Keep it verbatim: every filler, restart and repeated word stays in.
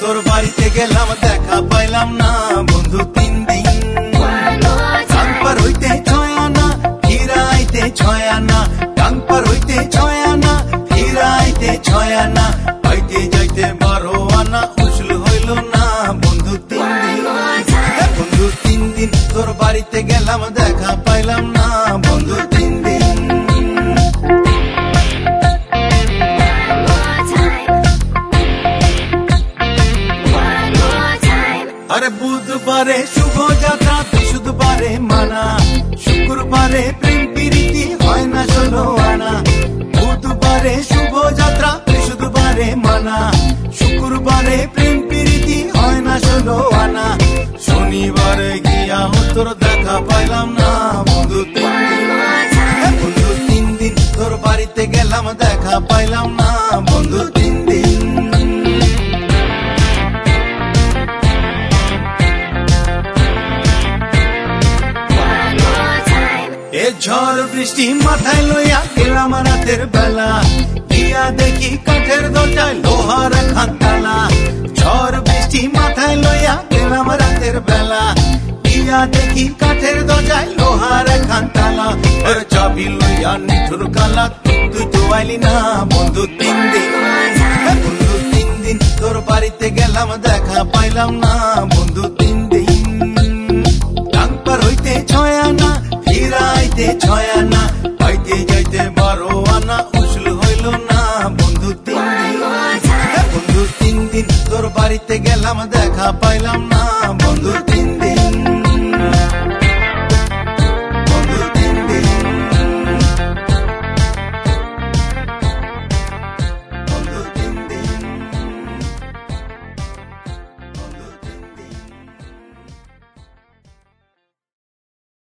তোর বাড়িতে গেলাম দেখা পাইলাম না বন্ধু তিন দিন টাংপার হইতে ছয় আনা ফিরাইতে ছয় আনা টাংপার হইতে ছয় আনা ফিরাইতে ছয় আনা পাইতে যাইতে বারো আনা উসুল হইল না বন্ধু তিন দিন বন্ধু তিন দিন তোর বাড়িতে গেলাম দেখা পাইলাম না বন্ধু তিন দিন আরে বুধবারে শুভ যাত্রা বৃহস্পতিবারে মানা শুক্রবারে প্রেম প্রীতি হয় না ষোলো আনা বুধবারে শুভ যাত্রা বৃহস্পতিবারে মানা শুক্রবারে প্রেম প্রীতি হয় না ষোলো আনা শনিবারে গিয়া তোর দেখা পাইলাম না বন্ধু তিন দিন বন্ধু তিন দিন তোর বাড়িতে গেলাম দেখা পাইলাম না বন্ধু তিন দিন এ ঝড় বৃষ্টি মাথায় লইয়া গেলাম রাতের বেলা গিয়া দেখি কাঠের দরজায় লোহার খানতালা ঝড় বৃষ্টি মাথায় লইয়া গেলাম রাতের বেলা গিয়া দেখি কাঠের দরজায় লোহার খানতালা ওর চাবি লইয়া নিঠুর কালা তুই তো আইলি না বন্ধু তিন দিন বন্ধু তিন দিন তোর বাড়িতে গেলাম দেখা পাইলাম না বন্ধু তিন দিন টাংপার হইতে ছয় আনা ফিরাইতে ছয় আনা পাইতে যাইতে বারো আনা উসুল হইল না বন্ধু তিন দিন বন্ধু তিন দিন তোর বাড়িতে গেলাম দেখা পাইলাম না